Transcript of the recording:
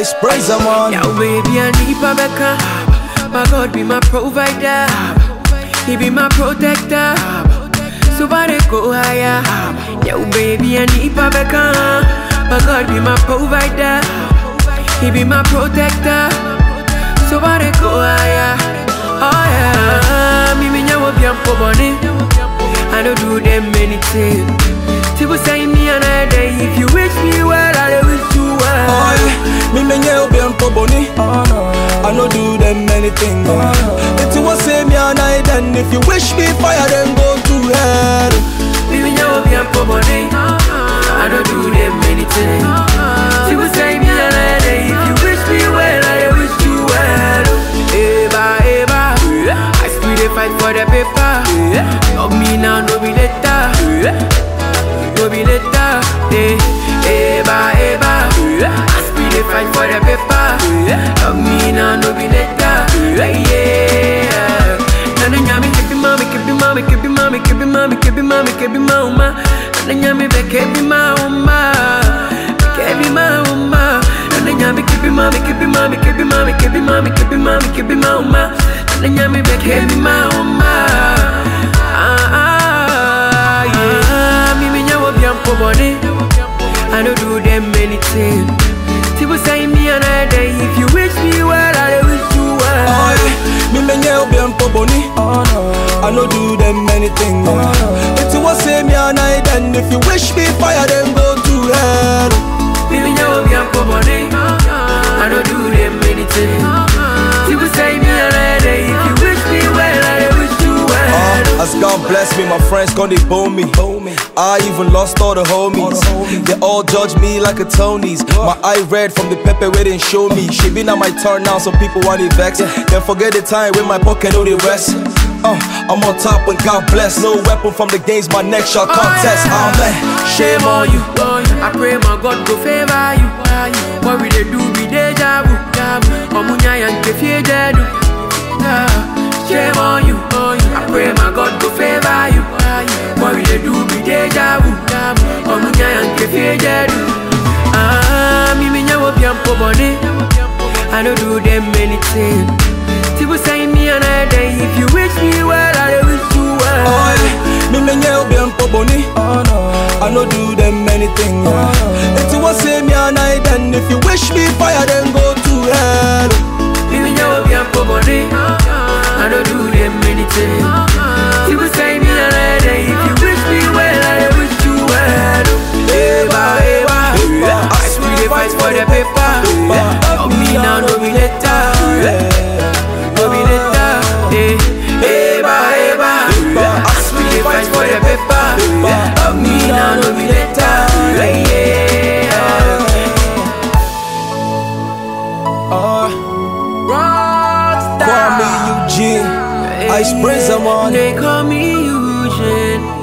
Ice praise I'm on. Yo, baby, I need Babeka. My God be my provider. He be my protector. So far they go higher. Yo, baby, I need Babeka. My God be my provider. He be my protector. So far they go higher. Oh yeah. Me nyawo biampo boni. I don't do them anything. People say me another day. If you wish me well, I wish you well. Oh yeah. Me nyawo biampo boni. I don't do them anything. If you say me another day, if you wish me fire, then go to hell. Me nyawo biampo boni. I don't do them anything. People say me another day. If you wish me well, I wish you well. Eba, eba. I still dey fight for the paper. Love me now, no be later. No be later. Eba, eba. I still dey fight for the paper. Love me now, no be later. Yeah. Nana nyami kebi mami, kebi mami, kebi mami, kebi mami, kebi mami, kebi mama. Nana nyami be kebi mama, kebi mama. Nana nyami kebi mami, kebi mami, kebi mami, kebi mami, kebi mami, kebi mama. Nana nyami be kebi mama. Yeah. Me nyawo biampo boni. I don't do them anything. People say me another day. If you wish me well, I wish you well. Oh yeah. Me nyawo biampo boni. I don't do them anything. If you say me another day, if you wish me fire, then go to hell. Me nyawo biampo boni. I don't do them anything. People say me another day. If you wish me well, I wish you well. As God bless me, my friends gonna bone me. I even lost all the homies. They all judge me like a Tony's. My eye red from the pepper where they show me. She been on my turn now, some people want it vex. Then forget the time when my pocket know the rest. I'm on top when God bless. No weapon from the games, my neck shall contest. Amen. Shame on you. I pray my God go favor you. What we they do be deja vu. Omunya yanke fiejedu. Shame on you. I pray my God go favor you. What we they do be deja vu. Omunya yanke fiejedu. Me nyawo biampo boni. I don't do them anything. People say me another day. If you wish me well, I wish you well. Oh yeah. Me nyawo biampo boni. I don't do them anything. If you say me another day, if you wish me fire, then go to hell. Me nyawo biampo boni. I don't do them anything. People say me another day. If you wish me well, I wish you well. Eba, eba. I still dey fight for the paper. Love me now, no be later. No be later. Eba, eba. I still dey fight for the paper. Love me now, no be later. Kwame Eugene, Ice praise I'm on. They call me Eugene.